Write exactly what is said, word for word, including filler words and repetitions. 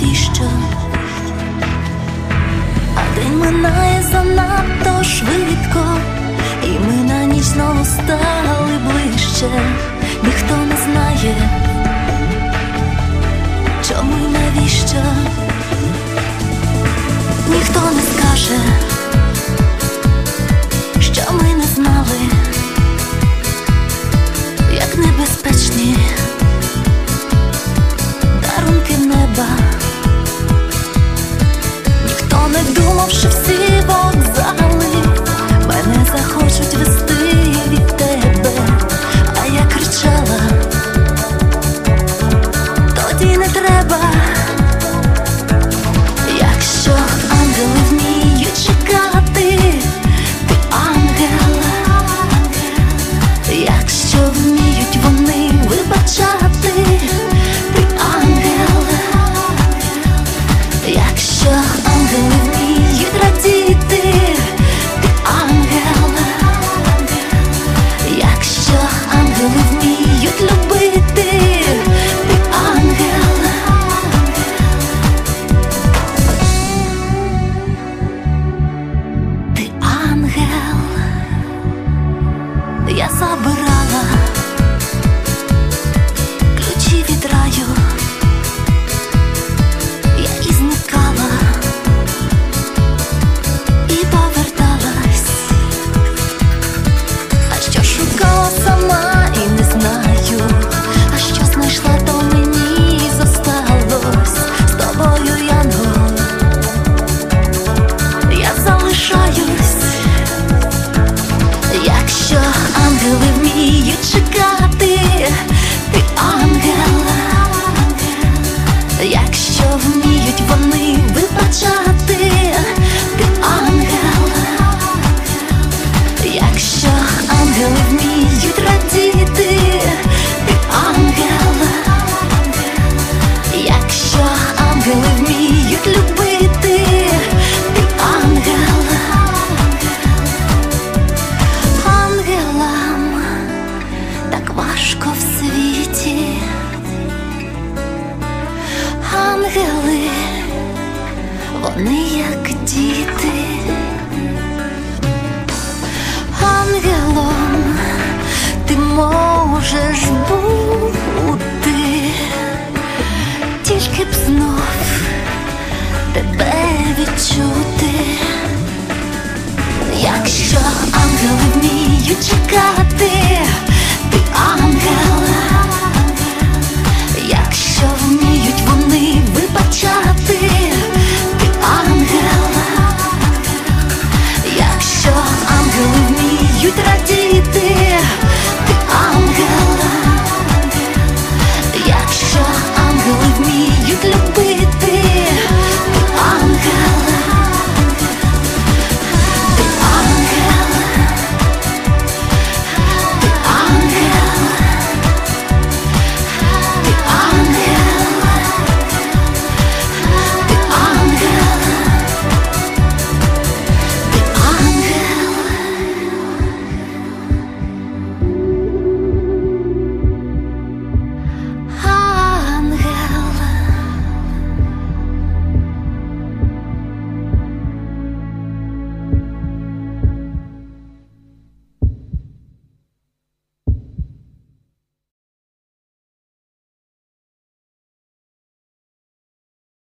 навіщо? А день минає занадто швидко, і ми на ніч знову стали ближче. Ніхто не знає, чому й навіщо. Ніхто не скаже, що ми не знали, як небезпечні дарунки неба. Ніхто не думав, що всі вокзали мене захочуть вести від тебе. А я кричала: тоді не треба. Якщо ангели вміють чекати, ти ангел. Якщо вміють вони вибачати, ти ангел. Якщо ангели вміють радіти, ти ангел. Якщо ангели вміють любити, ти ангел. Ти ангел. Я забирала ключі від раю, я і зникала, і поверталась. А що шукала сама і не знаю, а що знайшла, то мені зосталось. З тобою, янгол, я залишаюсь. Якщо ангели вміють чекати, ти ангел. Якщо вміють вони вибачати, ти ангел. Якщо ангели вміють радіти, ти ангел. Якщо ангели вміють любити, ти ангел. Ангелам так важко в світі. Ангели, вони як діти. Ангелом ти можеш бути, тільки б знов тебе відчути. Якщо ангели вміють чекати,